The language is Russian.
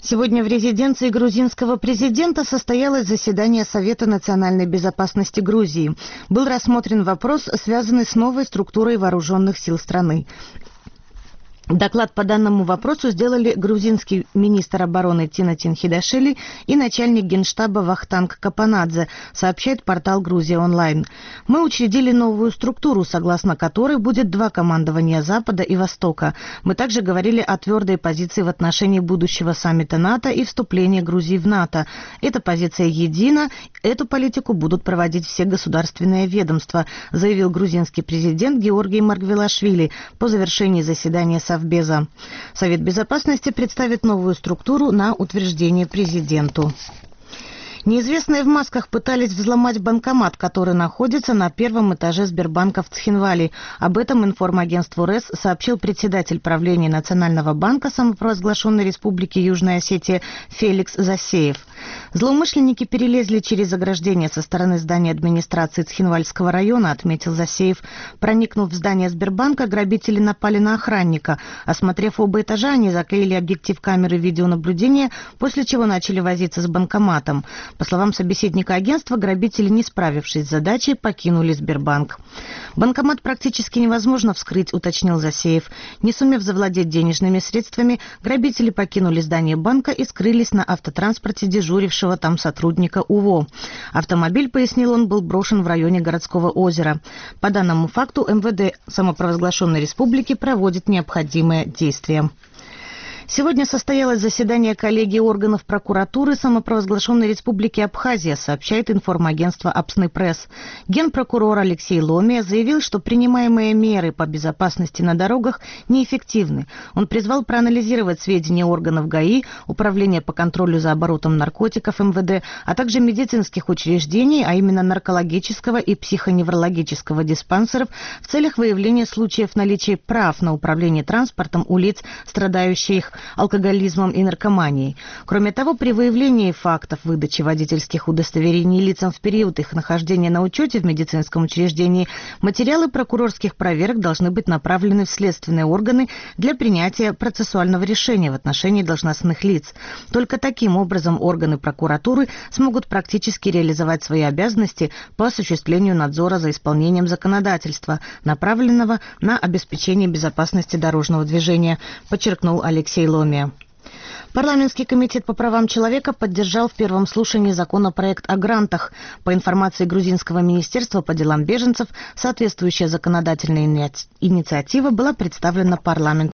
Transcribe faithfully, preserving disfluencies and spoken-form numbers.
Сегодня в резиденции грузинского президента состоялось заседание Совета национальной безопасности Грузии. Был рассмотрен вопрос, связанный с новой структурой вооруженных сил страны. Доклад по данному вопросу сделали грузинский министр обороны Тинатин Хидашвили и начальник генштаба Вахтанг Капанадзе, сообщает портал «Грузия онлайн». Мы учредили новую структуру, согласно которой будет два командования Запада и Востока. Мы также говорили о твердой позиции в отношении будущего саммита НАТО и вступления Грузии в НАТО. Эта позиция едина, эту политику будут проводить все государственные ведомства, заявил грузинский президент Георгий Маргвелашвили по завершении заседания Совета. Совбеза. Совет Безопасности представит новую структуру на утверждение президенту. Неизвестные в масках пытались взломать банкомат, который находится на первом этаже Сбербанка в Цхинвали. Об этом информагентству РЭС сообщил председатель правления Национального банка самопровозглашенной Республики Южная Осетия Феликс Засеев. Злоумышленники перелезли через ограждение со стороны здания администрации Цхинвальского района, отметил Засеев. Проникнув в здание Сбербанка, грабители напали на охранника. Осмотрев оба этажа, они заклеили объектив камеры видеонаблюдения, после чего начали возиться с банкоматом. По словам собеседника агентства, грабители, не справившись с задачей, покинули Сбербанк. Банкомат практически невозможно вскрыть, уточнил Засеев. Не сумев завладеть денежными средствами, грабители покинули здание банка и скрылись на автотранспорте дежурившего там сотрудника УВО. Автомобиль, пояснил он, был брошен в районе городского озера. По данному факту МВД самопровозглашенной республики проводит необходимые действия. Сегодня состоялось заседание коллегии органов прокуратуры самопровозглашенной Республики Абхазия, сообщает информагентство Апсны Пресс. Генпрокурор Алексей Ломия заявил, что принимаемые меры по безопасности на дорогах неэффективны. Он призвал проанализировать сведения органов ГАИ, Управления по контролю за оборотом наркотиков МВД, а также медицинских учреждений, а именно наркологического и психоневрологического диспансеров, в целях выявления случаев наличия прав на управление транспортом у лиц, страдающих алкоголизмом и наркоманией. Кроме того, при выявлении фактов выдачи водительских удостоверений лицам в период их нахождения на учете в медицинском учреждении, материалы прокурорских проверок должны быть направлены в следственные органы для принятия процессуального решения в отношении должностных лиц. Только таким образом органы прокуратуры смогут практически реализовать свои обязанности по осуществлению надзора за исполнением законодательства, направленного на обеспечение безопасности дорожного движения, подчеркнул Алексей Ломия. Парламентский комитет по правам человека поддержал в первом слушании законопроект о грантах. По информации грузинского министерства по делам беженцев, соответствующая законодательная инициатива была представлена парламенту.